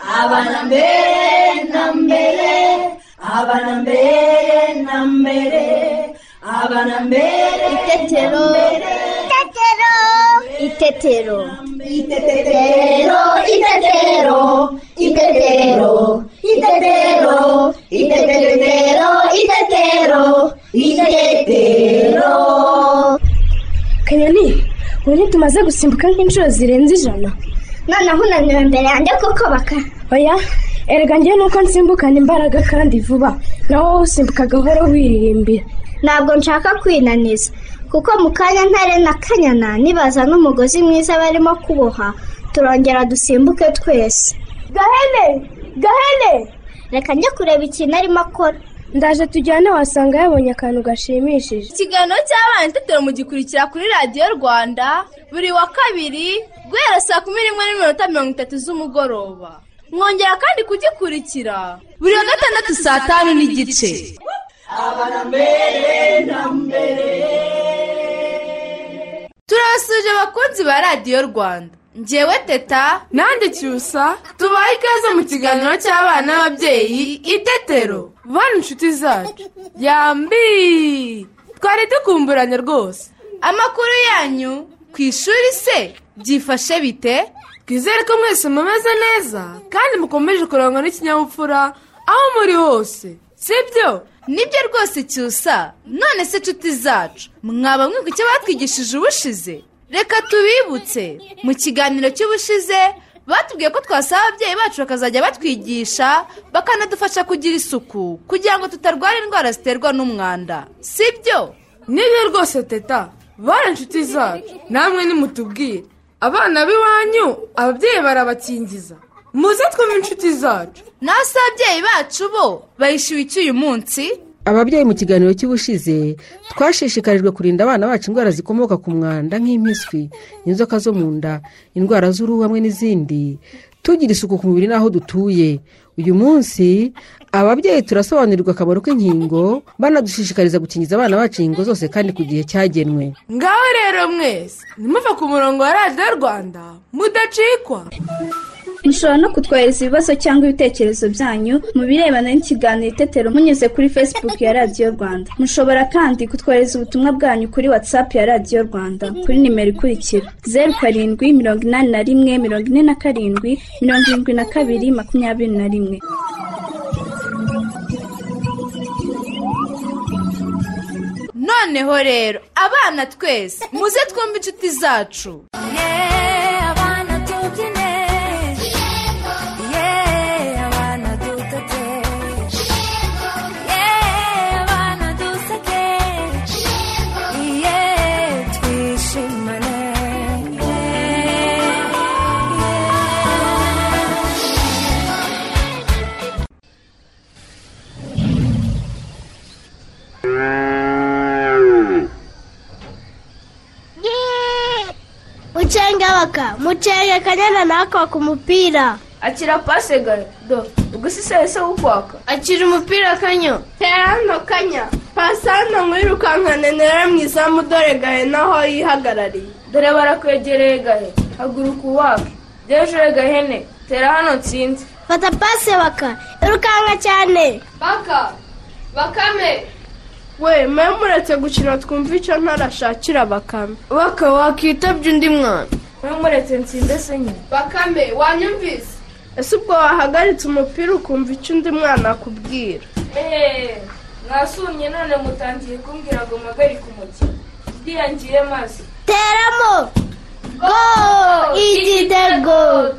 abana mbere na mbere, abana mbere na mbere, abana mbere. Itetero, itetero, itetero, itetero, itetero, itetero, itetero, itetero, itetero. Kanyoni, ubu tumaze gusimbuka nk'inshuro zirenze 100. noneho unaniwe mbere yanjye kuko baka. Oya, erega njye nuko nsimbukana imbaraga kandi vuba, naho wowe usimbuka gahoro wiririmbira. Ntabwo nshaka kwinaniza kuko mu kanya ntare na Kanyana nibaza n'umugozi mwiza barimo kuboha, turongera dusimbuke twese. Gahene, reka njye kureba ikintu arimo akora. ndaje tujyane, wasanga yabonye akantu gashimishije. Ikiganiro cy'abana itetero mugikurikira kuri radiyo Rwanda buri wa kabiri guhera saa 11:30 z'umugoroba. Mwongera kandi kugikurikira buri wa gatandatu saa 5:30. Abana mbere na mbere. Turabasuje abakunzi ba radiyo Rwanda. Njyewe Teta nande Cyusa, tubaye ikaze mu kiganiro cy'abana n'ababyeyi Itetero. Bana inshuti zacu, yambi twari dukumburanye rwose. Amakuru yanyu ku ishuri se byifashe bite? Twizere ko mwese mumeze neza kandi mukomeje kurangwa n'ikinyabupfura aho muri hose, sibyo? Nibyo rwose Cyusa. None se nshuti zacu, mwaba mwibuka icyo batwigishije ubushize? Reka tubibutse. Mu kiganiro cy'ubushize batubwiye ko twasaba ababyeyi bacu bakazajya batwigisha bakanadufasha kugira isuku kugira ngo tutarwara indwara ziterwa n'umwanda, sibyo? Nibyo rwose Teta. Bana inshuti zacu, namwe nimutubwire, abana b'iwanyu ababyeyi barabakingiza? Muze twumve inshuti zacu. Nase ababyeyi bacu bo bayishyuye iki uyu munsi? Ababyeyi mu kiganiro cy'ubushize twashishikarijwe kurinda abana bacu indwara zikomoka ku mwanda nk'impiswi, inzoka zo mu nda, indwara z'uruhu hamwe n'izindi, tugira isuku ku mubiri n'aho dutuye. Uyu munsi ababyeyi turasobanurirwa akamaro k'inkingo, banadushishikariza gukingiza abana bacu inkingo zose kandi ku gihe cyagenwe. Ngaho rero mwese nimuve ku murongo wa radiyo Rwanda mudacikwa. Mushobora no kutwohereza ibibazo cyangwa ibitekerezo byanyu mu birebana n'ikiganiro Itetero munyuze kuri Facebook ya radiyo Rwanda. Mushobora kandi kutwohereza ubutumwa bwanyu kuri WhatsApp ya radiyo Rwanda kuri nimero ikurikira 0781477221. Noneho rero abana twese muze twumve inshuti zacu. Mucenge Kanyana nakwa ku mupira. Akira pase do. Ugusise se ukwaka. Akira umupira Kanyo. Terano Kanya. Pasana mwirukankane nera mwiza mudore gahe naho yihagarariye. Dore barakwegereye gahe. Haguruka uwake. Deje gahene. Tera hano nsinzi. Fata pase baka. Irukanka cyane. Bakame. We memuretse gukina twumva icyo ntarashakira Bakame. Baka wakitabye undi mwana. Memuretse nsinde se nyine. Bakame wanyumvise? Ese ubwo wahagaritse umupira ukumva icyo undi mwana akubwira? Mwasumye none mutangiye kumbwira ngo mpagarike umukino. Ndiyangiye maze. Teramo. Go! Igitego!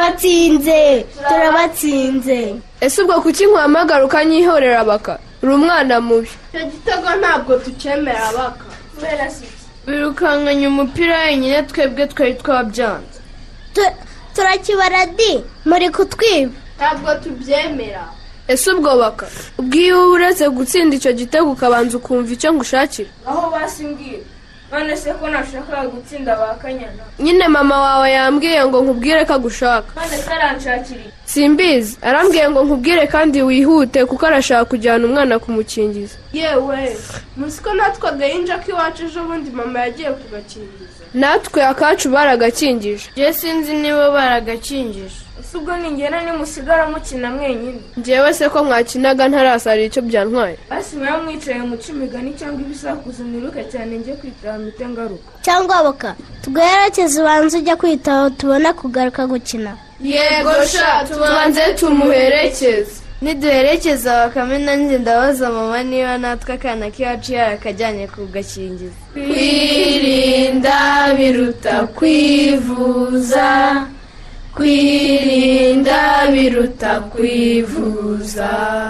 Turabatsinze. Ese ubwo kuki nkwamagara ukanyihorera Baka? Uri umwana mubi. Icyo gitego ntabwo tukemera Baka. Kubera si birukankanye umupira wenyine twebwe twari twabyanze. Turakibara di muri kutwiba. Ntabwo tubyemera. Ese ubwo Baka ubwiye uretse gutsinda icyo gitego ukabanza ukumva icyo ngushakira? aho basimbwira. None se ko nashaka gutsinda Bakanyana? Nyine mama wawe yambwiye ngo nkubwire ko agushaka. None se aranshakira? Simbizi, arambwiye ngo nkubwire kandi wihute kuko arashaka kujyana umwana kumukingiza. Yewe, musiko natwe agahinja k'iwacu ejo bundi mama yagiye kugakingiza. Natwe akacu baragakingije. Je sinzi niba baragakingije. ubwo ningena nimusigara mukina mwenyine. njyewe se ko mwakinaga ntarasarira icyo byantwaye. basi mwe mwicaye muca imigani cyangwa ibisakuzo mwiruka cyane njye kwitaho mpite ngaruka. cyangwa boka tuguherekeze ubanza ujya kwitaho tubona kugaruka gukina. yego sha tubanze tumuherekeze. niduherekeza bakame nanjye ndabaza mama niba natwe akana k'iwacu yarakajyanye kugakingiza. kwirinda biruta kwivuza, kwirinda biruta kwivuza.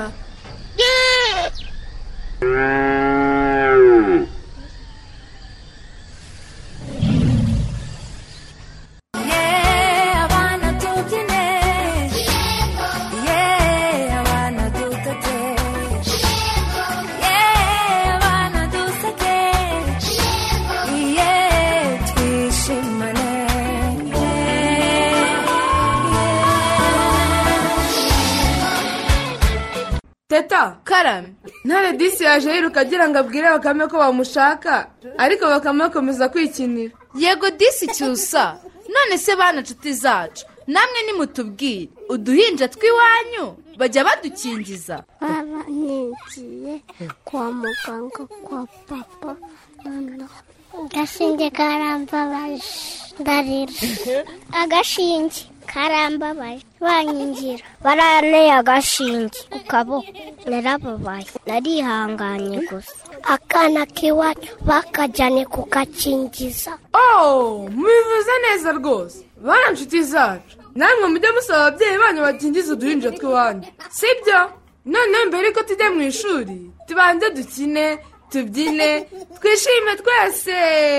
teta karame, ntare disi yaje yiruka agira ngo abwire bakame ko bamushaka ariko bakame akomeza kwikinira. yego disi cyusa. none se bana nshuti zacu namwe nimutubwire uduhinja tw'iwanyu bajya badukingiza? nigiye kwa muganga kwa papa agashinge karambabaje ndarira. agashinge karambabaje bankingira baraneye agashinge ku kaboko narababaye narihanganye gusa. akana k'iwacu bakajyane kugakingiza. mubivuze neza rwose bana nshuti zacu, namwe mujye musaba ababyeyi banyu bakingiza uduhinja tw'iwanyu sibyo? none mbere ko tujya mu ishuri tubanze dukine tubyine twishime twese.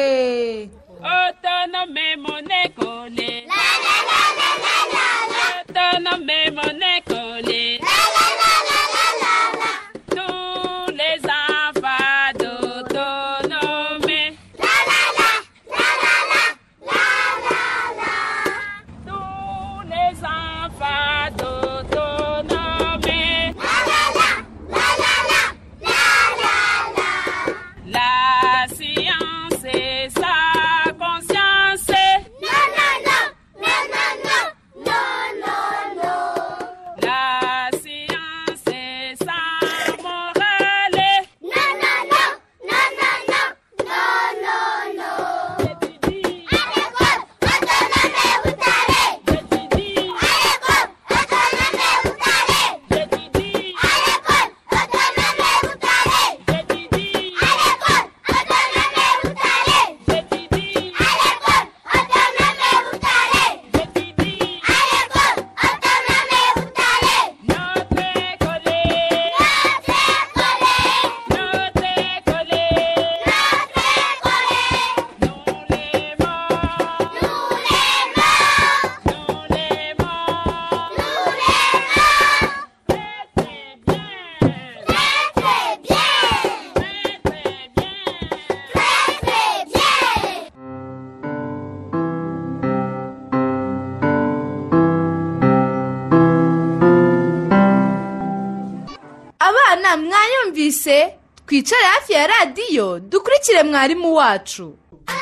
autonome monekole la la la la la la la autonome monekole la la la la la la la tous les enfants d'autonome la la la la la la la la la tous les enfants d'autonome la la la la la la la la la la science et sa conscience. Non, non, non, non, non, non, non, non. La science et sa morale. Non, non, non, non, non, non, non, non, non. J'étudie à l'école autonome Butare. J'étudie à l'école autonome Butare. J'étudie à l'école autonome Butare. J'étudie à l'école autonome Butare. J'étudie à l'école autonome Butare. J'étudie à l'école autonome Butare. Notre école, notre école, notre école, nous l'aimons, nous l'aimons, nous l'aimons, nous l'aimons. Très très bien, très très bien, très très bien. abana mwanyumvise twicare hafi ya radiyo dukurikire mwarimu wacu.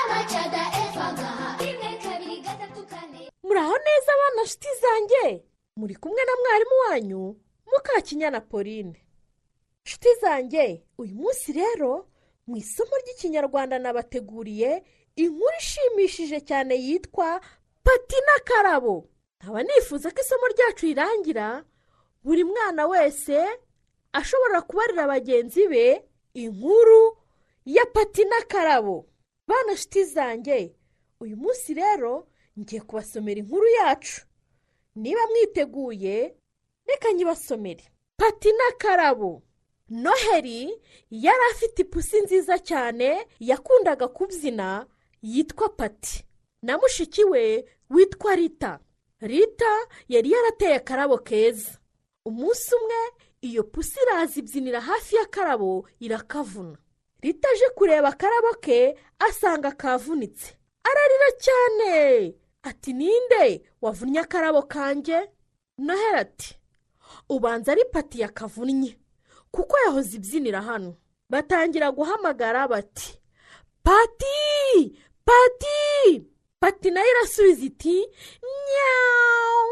muraho neza abana nshuti zanjye, muri kumwe na mwarimu wanyu Mukakinyana Pauline. nshuti zanjye, uyu munsi rero mu isomo ry'ikinyarwanda nabateguriye inkuru ishimishije cyane yitwa Pati n'Akarabo. nkaba nifuza ko isomo ryacu rirangira buri mwana wese ashobora kubarira bagenzi be inkuru ya Pati n'Akarabo. bana nshuti zanjye, uyu munsi rero ngiye kubasomera inkuru yacu. niba mwiteguye reka nyibasomere. Pati n'Akarabo. Noheli yari afite ipusi nziza cyane yakundaga kubyina yitwa Pati na mushiki we witwa Rita. Rita yari yarateye akarabo keza. umunsi umwe iyo pusi iraza ibyinira hafi y'akarabo irakavuna. Rita aje kureba akarabo ke asanga kavunitse, ararira cyane ati ninde wavunnye akarabo kanjye? Noheli ati ubanza ari Pati yakavunnye kuko yahoze ibyinira hano. batangira guhamagara bati Pati, Pati. Pati nayo irasubiza iti nyawu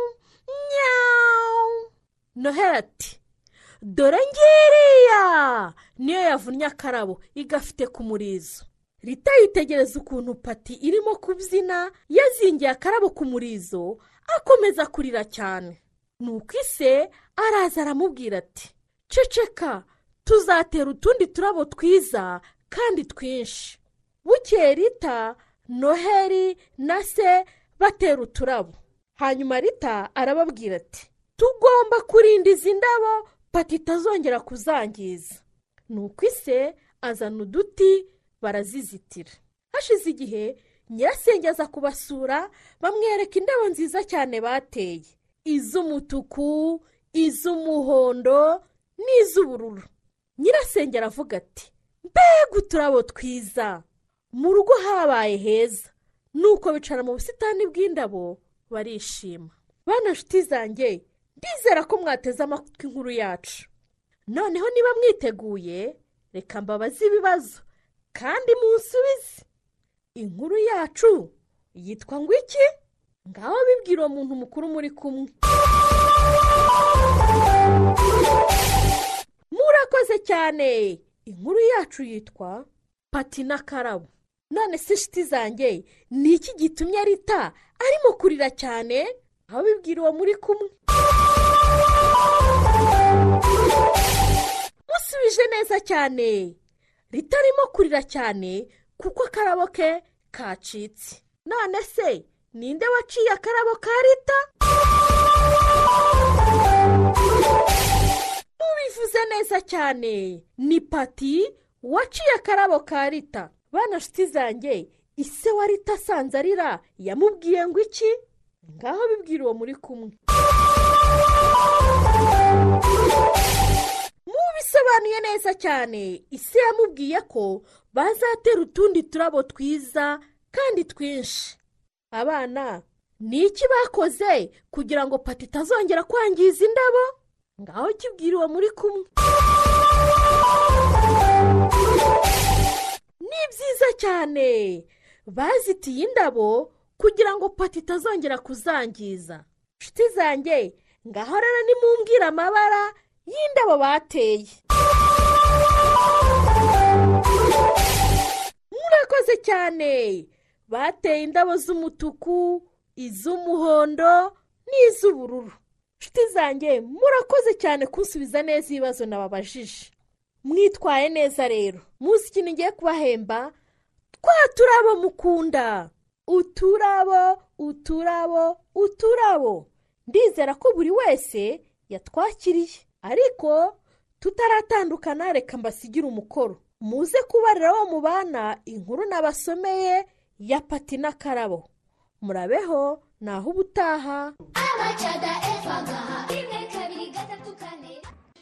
nyawu. Noheli ati dore ngiriya niyo yavunnye akarabo igafite ku murizo. Rita yitegereza ukuntu Pati irimo kubyina yazingiye akarabo ku murizo akomeza kurira cyane. Nuko ise araza aramubwira ati ceceka tuzatera utundi turabo twiza kandi twinshi. Bukeye Rita, Noheli na se batera uturabo. Hanyuma Rita arababwira ati tugomba kurinda izi ndabo Pati itazongera kuzangiza. Nuko ise azana uduti barazizitira. Hashize igihe nyirasenge aza kubasura bamwereka indabo nziza cyane bateye, iz'umutuku, iz'umuhondo n'iz'ubururu. Nyirasenge aravuga ati mbega uturabo twiza, mu rugo habaye heza. Nuko bicara mu busitani bw'indabo barishima. Bana nshuti zanjye, ndizera ko mwateze amatwi inkuru yacu. Noneho niba mwiteguye reka mbabaze ibibazo kandi munsubize. Inkuru yacu yitwa ngo iki? Ngaho bibwira uwo muntu mukuru muri kumwe. Murakoze cyane. Inkuru yacu yitwa Pati n'akarabo. None se nshuti zanjye, ni iki gitumye Rita arimo kurira cyane? Aho bibwira uwo muri kumwe. Musubije neza cyane. Rita arimo kurira cyane kuko akarabo ke kacitse. None se ninde waciye akarabo ka Rita? Mubivuze neza cyane. Ni Pati waciye akarabo ka Rita. Bana nshuti zanjye, ise wa Rita asanze arira yamubwiye ngo iki? Ngaho bibwira uwo muri kumwe. Mubisobanuye neza cyane. Ise yamubwiye ko bazatera utundi turabo twiza kandi twinshi. Abana, ni iki bakoze kugira ngo Pati itazongera kwangiza indabo? Ngaho kibwira uwo muri kumwe. Ni byiza cyane. Bazitiye indabo kugira ngo Pati itazongera kuzangiza. Nshuti zanjye, ngaho rero nimumbwira amabara y'indabo bateye. Murakoze cyane. Bateye indabo z'umutuku, iz'umuhondo n'iz'ubururu. Nshuti zanjye, murakoze cyane kunsubiza neza ibibazo nababajije. Mwitwaye neza rero. Muzi ikintu ngiye kubahemba? Twa turabo mukunda. Uturabo, uturabo, uturabo. Ndizera ko buri wese yatwakiriye. Ariko tutaratandukana reka mbasigira umukoro. Muze kubarira wo mu bana inkuru nabasomeye ya Pati n'akarabo. Murabeho naho ubutaha. Abacada efagaha 1 2 3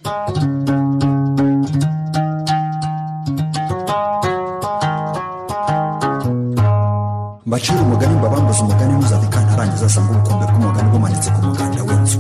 4. Mbacira umugani mbabambuza umugani ntuzave kantarangiza asanga ubukombe bw'umugani bumanitse ku muganda w'inzu.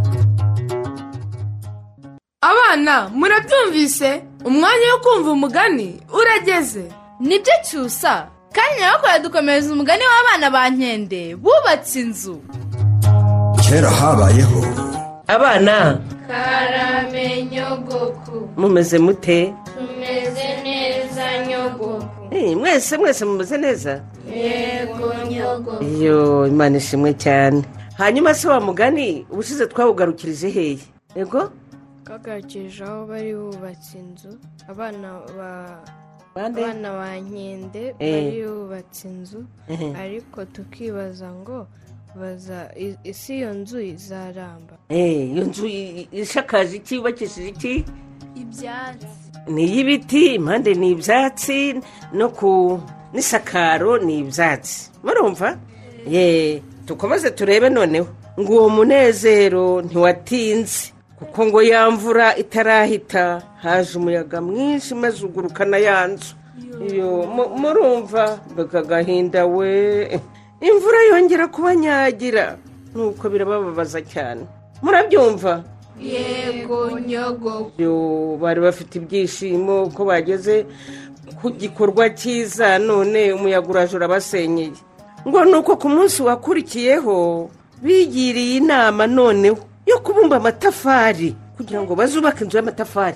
Abana murabyumvise? Umwanya wo kumva umugani urageze. Nibyo Cyusa. Kandi nyabakora dukomereza umugani w'abana ba Nkende bubatse inzu. Kera habayeho abana. Karame nyogoku. Mumeze mute? Tumeze neza nyogoku. Mwese mumeze neza? Yego nyogoku. Yo, Imana ishimwe cyane. Hanyuma se wa mugani ubushize twawugarukirije hehe? Yego? Kagarukirije aho bari bubatse inzu. Abana ba Nkende bari bubatse inzu. Ariko tukibaza ngo isi iyo nzu izaramba. Iyo nzu ishakaje iki, yubakishije iki? Ibyatsi. Ni y'ibiti, impande ni ibyatsi, no ku n'isakaro ni ibyatsi. Murumva? Tukomeze turebe noneho. Ngo uwo munezero ntiwatinze, kuko ngo ya mvura itarahita haje umuyaga mwinshi maze ugurukana ya nzu. Murumva? Mbega agahinda we. Imvura yongera kubanyagira. Nuko birababaza cyane. Murabyumva? Yego nyogoku. Bari bafite ibyishimo ko bageze ku gikorwa cyiza, none umuyaga uraje urabasenyeye. Ngo nuko ku munsi wakurikiyeho bigiriye inama noneho yo kubumba amatafari kugira ngo bazubake inzu y'amatafari.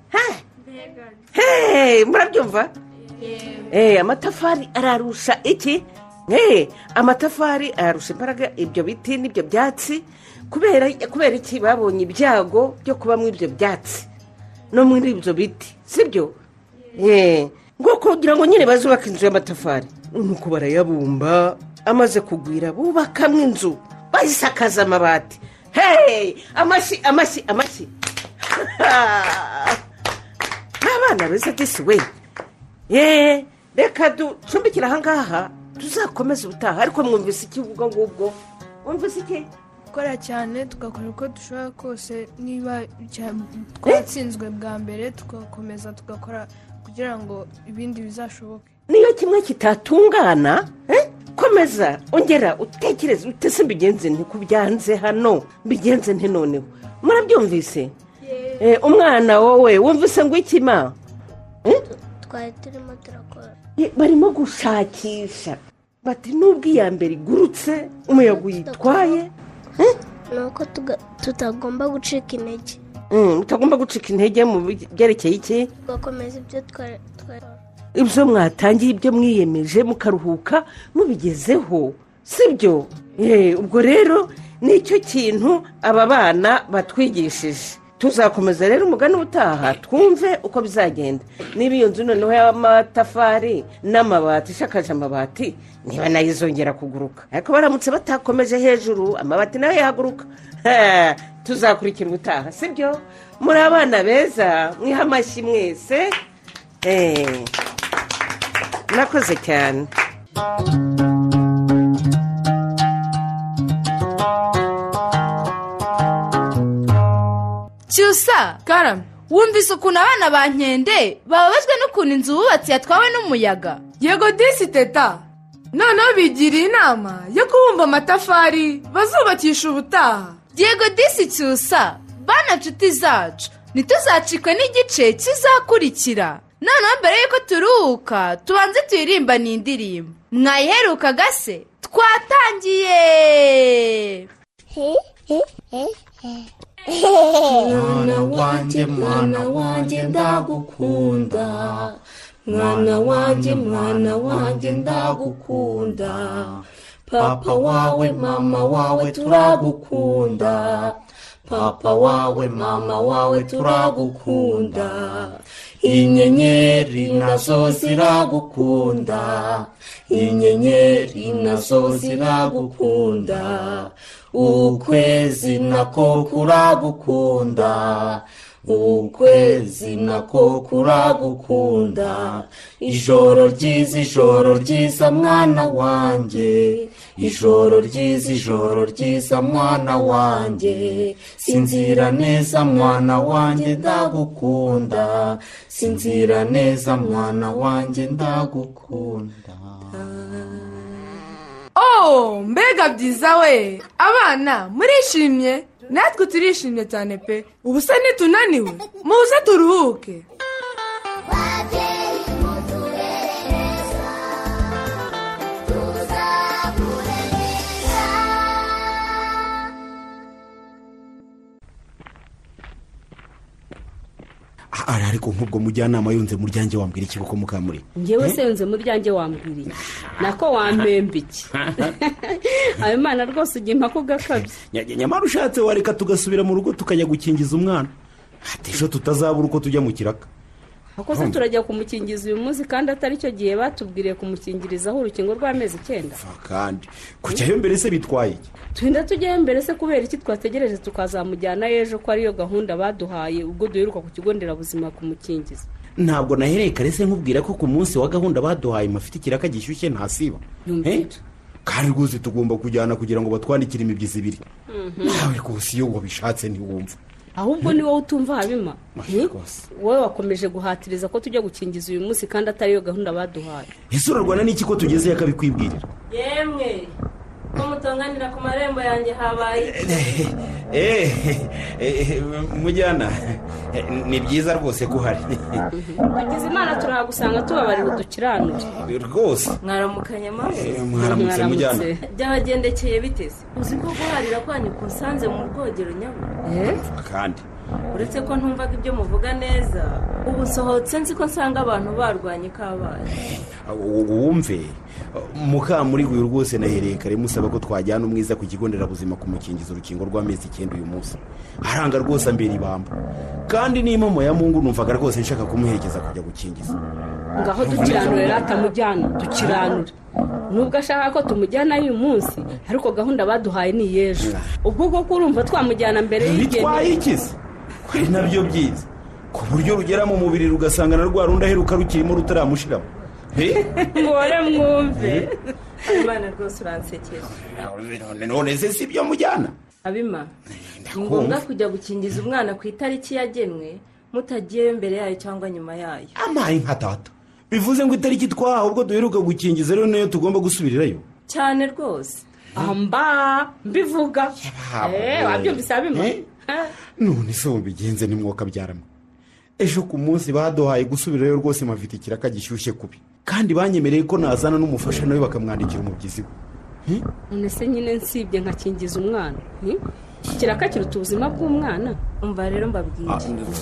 Murabyumva? Amatafari ararusha iki? Amatafari ararusha imbaraga ibyo biti n'ibyo byatsi kubera iki babonye ibyago byo kuba muri ibyo byatsi no muri ibyo biti, sibyo? Ngo kugira ngo nyine bazubake inzu y'amatafari nuko barayabumba, amaze kugwira bubakamo inzu bayisakaza amabati. Amashyi abana beza disi we. Reka ducumbikira ahangaha tuzakomeza ubutaha, ariko mwumvise iki ubwo ngubwo? Mwumvise iki? gukora cyane tugakora uko dushobora kose, niba twatsinzwe bwa mbere tugakomeza tugakora kugira ngo ibindi bizashoboke. Niyo kimwe kitatungana, komeza ongera utekereze utese mbigenze ntikubyanze hano, mbigenze nte noneho. Murabyumvise? Umwana wowe wumvise ngo ikima? twari turimo turakora, barimo gushakisha bati nubwo iya mbere igurutse umuyaga uyitwaye, nuko tutagomba gucika intege. Utagomba gucika intege mu byerekeye iki? tugakomeza ibyo twari ibyo mwatangiye, ibyo mwiyemeje mukaruhuka mubigezeho, sibyo? Ubwo rero nicyo kintu aba bana batwigishije. Tuzakomeza rero umugani utaha twumve uko bizagenda, niba iyo nzu noneho y'amatafari n'amabati ishakaje amabati niba nayo izongera kuguruka, ariko baramutse batakomeje hejuru amabati nayo yahaguruka. Tuzakurikira ubutaha, sibyo? Muri abana beza, mwiha amashyi mwese. Nakoze cyane. Cyusa, Karame, wumvise ukuntu abana ba Nkende bababajwe n'ukuntu inzu bubatse yatwawe n'umuyaga? Yego disi teta, noneho bigiriye inama yo kubumba amatafari bazubakisha ubutaha. Yego disi Cyusa, bana nshuti zacu, ntituzacikwe n'igice kizakurikira. Noneho mbere y'uko turuhuka tubanze turirimba n'indirimbo. Mwayiherukaga se? Twatangiye! Mwana wanjye ndagukunda, mwana wanjye ndagukunda, papa wawe mama wawe turagukunda, papa wawe mama wawe turagukunda, inyenyeri nazo ziragukunda, inyenyeri nazo ziragukunda, ukwezi nako kuragukunda, ukwezi nako kuragukunda, ijoro ryiza mwana wanjye, ijoro ryiza mwana wanjye, sinzira neza mwana wanjye ndagukunda, sinzira neza mwana wanjye ndagukunda. Mbega byiza we, abana murishimye? Natwe turishimye cyane pe. Ubu se nitunaniwe muze turuhuke. ariko nk'ubwo mujyanama yunze mu ryanjye wambwira iki koko Mukamuri? Ngewe se yunze mu ryanjye wambwira iki? Nako wampemba iki? Ayo mana rwose ugiye impako gakabye. Nyamara ushatse wareka tugasubira mu rugo tukajya gukingiza umwana, ejo tutazabura uko tujya mu kiraka. Ako se turajya kumukingiza uyu munsi kandi atari cyo gihe batubwiriye kumukingirizaho urukingo rw'amezi 9. Kandi kujyayo mbere se bitwaye iki? Twenda tujyayo mbere se kubera iki twategereje tukazamujyana ejo ko ariyo gahunda baduhaye ubwo duheruka ku kigo nderabuzima kumukingiza. Ntabwo nahereye kare se nkubwira ko ku munsi wa gahunda baduhaye mafite ikiraka gishyushye ntasiba. Kandi rwose tugomba kujyana kugira ngo batwandikire imibyizi ibiri. Nawe rwose iyo wabishatse ntiwumva. Ahubwo ni wowe utumva Habima. Wowe wakomeje guhatiriza ko tujya gukingiza uyu munsi kandi atari yo gahunda baduhaye. Ese urarwana n'iki ko tugeze yakabikwibwirira? Yemwe ko mutonganira ku marembo yanjye habaye mujyana ni byiza rwose ko uhari tugize imana turahagusanga tubabarira udukiranure rwose mwaramukanye amahoro mwaramutse mujyana byabagendekeye biteze uzi ko guharira kwanyu kusanze mu rwogero nyabwo kandi uretse ko ntumvaga ibyo muvuga neza ubu nsohotse nzi ko nsanga abantu barwanye kabaye wumve mukamuri uyu rwose nahereye kare musaba ko twajyana umwiza ku kigo nderabuzima kumukingiza urukingo rw'amezi 9 uyu munsi aranga rwose ambera ibamba kandi n'impamo ya mungu numvaga rwose nshaka kumuherekeza kujya gukingiza ngaho dukiranure ratamujyana dukiranure nubwo ashaka ko tumujyana uyu munsi ariko gahunda baduhaye ni yejo ubwo koko urumva twamujyana mbere y'igihe twayikize kwari nabyo byiza ku buryo rugera mu mubiri rugasanga na rwa rundi aheruka rukirimo rutaramushiramo ngore mwumve Imana rwose uransekera none se si byo mujyana abima ni ngombwa kujya gukingiza umwana ku itariki yagenwe mutagiyeyo mbere yayo cyangwa nyuma yayo amaye nka tata bivuze ngo itariki twahawe ubwo duheruka gukingiza rero niyo tugomba gusubirirayo cyane rwose amba mbivuga wabyumvise abima none se bigenze nimwoka byaramo ejo ku munsi baduhaye gusubirayo rwose mafite ikiraka gishyushye kubi kandi banyemereye ko nazana n'umufasha nawe bakamwandikira umubyizi we none se nyine nsibye nkakingiza umwana ikiraka kiruta ubuzima bw'umwana umva rero mbabwire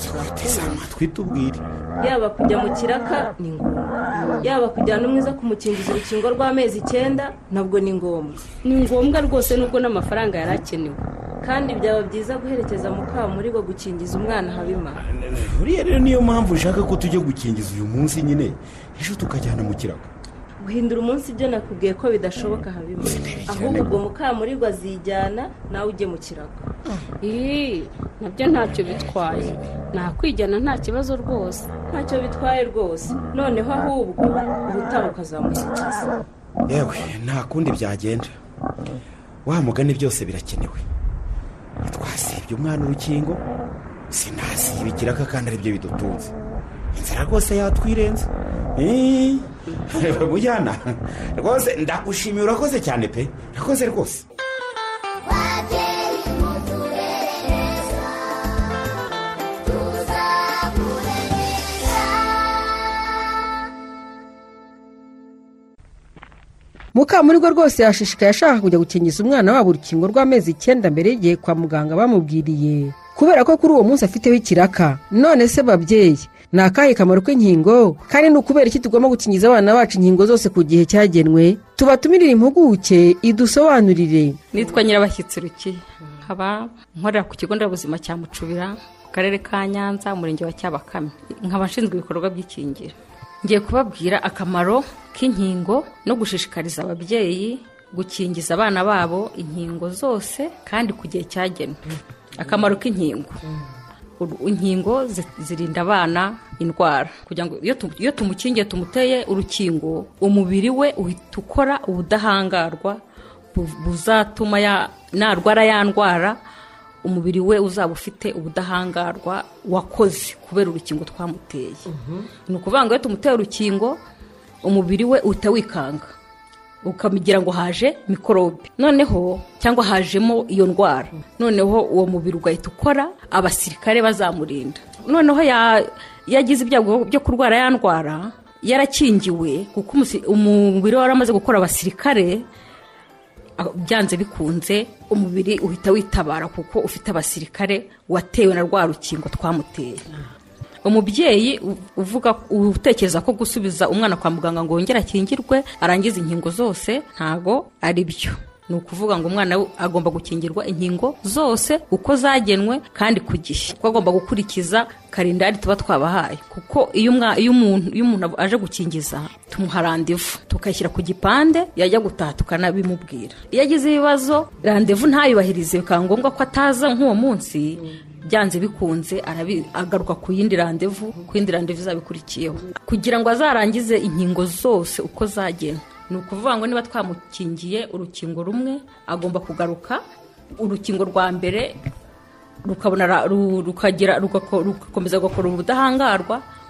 twitubwire yaba kujya mu kiraka ni ngombwa yaba kujyana umwiza kumukingiza urukingo rw'amezi 9 nabwo ni ngombwa rwose nubwo n'amafaranga yari akenewe kandi byaba byiza guherekeza mukamuri go gukingiza umwana habima buriya rero niyo mpamvu ushaka ko tujya gukingiza uyu munsi nyine ejo tukajyana mu kiraka guhindura umunsi ibyo nakubwiye ko bidashoboka habima ahubwo ubwo mukamuri go azijyana nawe ujye mu kiraka nabyo ntacyo bitwaye nakwijyana nta kibazo rwose ntacyo bitwaye rwose noneho ahubwo ubutaha ukazamukiza yewe nta kundi byagenda wa mugani byose birakenewe twasibye umwana urukingo sinasiba ikiraka kandi aribyo bidutunze inzara rwose yatwirenze mujyana rwose ndagushimiye urakoze cyane pe urakoze rwose mukamurigo rwose yashishikaye ashaka kujya gukingiza umwana wabo urukingo rw'amezi 9 mbere y'igihe kwa muganga bamubwiriye kubera ko kuri uwo munsi afiteho ikiraka none se babyeyi ni akahe kamaro k'inkingo kandi ni ukubera iki tugomba gukingiza abana bacu inkingo zose ku gihe cyagenwe tubatumirire impuguke idusobanurire. Nitwa Nyirabashyitsi Ruki nkaba nkorera ku kigo nderabuzima cya Mucubira mu karere ka Nyanza umurenge wa Cyabakame nkaba nshinzwe ibikorwa by'ikingira. Ngiye kubabwira akamaro k'inkingo no gushishikariza ababyeyi gukingiza abana babo inkingo zose kandi ku gihe cyagenwe. Akamaro k'inkingo, inkingo zirinda abana indwara kugira ngo iyo tumukingiye tumuteye urukingo umubiri we uhita ukora ubudahangarwa buzatuma narwara ya ndwara umubiri we uzaba ufite ubudahangarwa wakoze kubera urukingo twamuteye. Ni ukuvuga ngo iyo tumuteye urukingo umubiri we uhita wikanga ukamugira ngo haje mikorobe noneho cyangwa hajemo iyo ndwara noneho uwo mubiri ugahita ukora abasirikare bazamurinda. Noneho yagize ibyago byo kurwara ya ndwara yarakingiwe kuko umubiri we waramaze gukora abasirikare byanze bikunze umubiri uhita witabara kuko ufite abasirikare watewe na rwa rukingo twamuteye. Umubyeyi utekereza ko gusubiza umwana kwa muganga ngo yongere akingirwe arangize inkingo zose ntago ari byo. Ni ukuvuga ngo umwana we agomba gukingirwa inkingo zose uko zagenwe kandi ku gihe ko agomba gukurikiza kalendari tuba twabahaye kuko iyo umuntu aje gukingiza tumuha randevu tukayishyira ku gipande yajya gutaha tukanabimubwira. Iyo agize ibibazo randevu ntayubahirize bikaba ngombwa ko ataza nk'uwo munsi byanze bikunze agaruka ku yindi randevu izabikurikiyeho kugira ngo azarangize inkingo zose uko zagenwe. Ni ukuvuga ngo niba twamukingiye urukingo rumwe agomba kugaruka urukingo rwa mbere rugakomeza gukora ubudahangarwa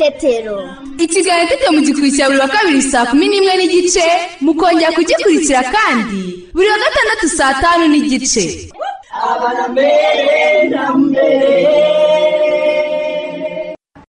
itetero. Ikiganiro itetero mugikurikira buri wa kabiri saa 11:15, mukongera kugikurikira kandi buri wa gatandatu saa 5:15. Abana mbere